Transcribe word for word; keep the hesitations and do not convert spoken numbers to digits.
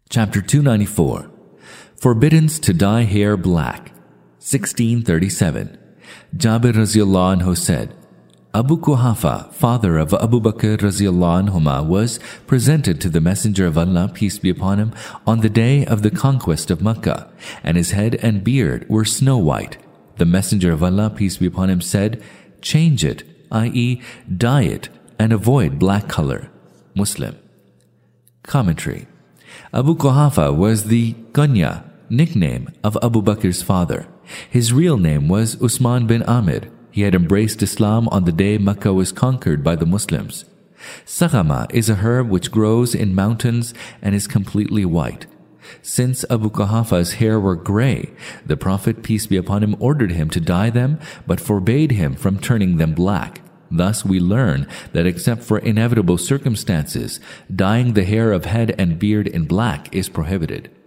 Chapter two ninety-four. Forbiddance to dye hair black. sixteen thirty-seven. Jabir Raziallahu Anhu said, Abu Quhafa, father of Abu Bakr Raziallahu Anhuma, was presented to the Messenger of Allah, peace be upon him, on the day of the conquest of Mecca, and his head and beard were snow white. The Messenger of Allah, peace be upon him, said, Change it, that is, dye it, and avoid black color. Muslim. Commentary. Abu Quhafa was the kunya, nickname of Abu Bakr's father. His real name was Usman bin Amir. He had embraced Islam on the day Mecca was conquered by the Muslims. Saghama is a herb which grows in mountains and is completely white. Since Abu Quhafa's hair were gray, the Prophet, peace be upon him, ordered him to dye them, but forbade him from turning them black. Thus we learn that except for inevitable circumstances, dyeing the hair of head and beard in black is prohibited.